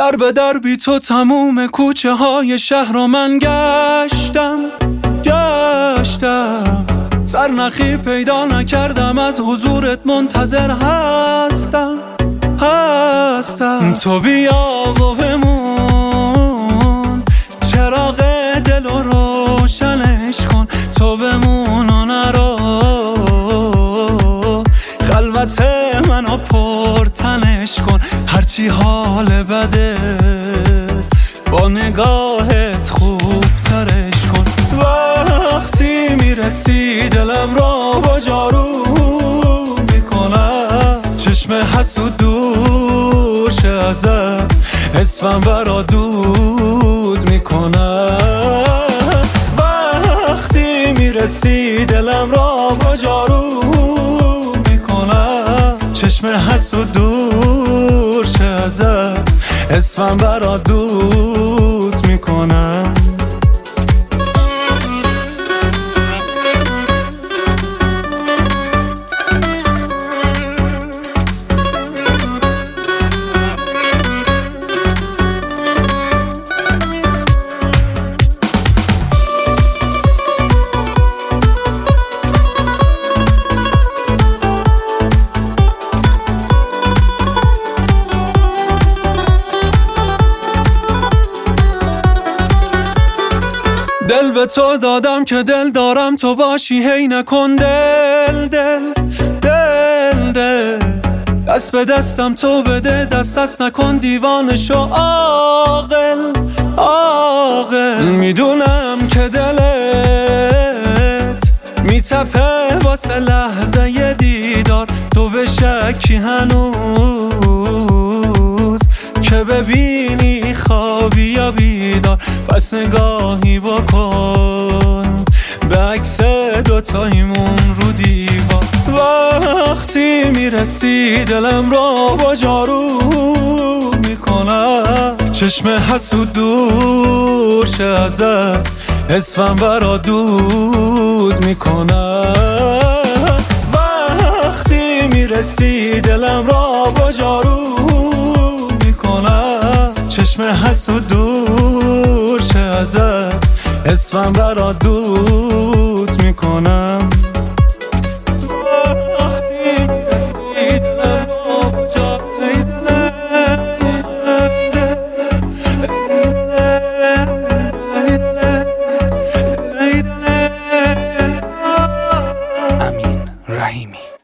در به در بی تو تموم کوچه های شهر رو من گشتم سرنخی پیدا نکردم، از حضورت منتظر هستم تو بیا و بمون، چراغ دل رو روشنش کن، تو بمون و نرو، خلوت منو پرتنش کن، هرچی حال بده با نگاهت خوب ترش کن. وقتی میرسی دلم را با جارو میکنم، چشم حسود دور شه ازت، اسمم برا دود میکنم. وقتی میرسی دلم را با جارو میکنم، چشم حسود دور شه ازت، اسمم برا دود میکنم. دل به تو دادم که دل دارم تو باشی، هی نکن دل دست به دستم تو بده، دست نکن دیوانشو عاقل میدونم که دلت میتپه واسه لحظه ی دیدار، تو به شکی هنوز که ببینی خوابی یا بیدار، پس نگاهی بکن به عکس دوتایمون رو دیوار. وقتی میرسی دلم را با جارو میکنم، چشم حسود دور شه ازت، اسمم برا دود میکنم. وقتی میرسی دلم را با جارو میکنم، چشم حسود دور شه ازت، اسمم برا دود میکنم. وقتی میرسی دلم را با جارو امین رحیمی.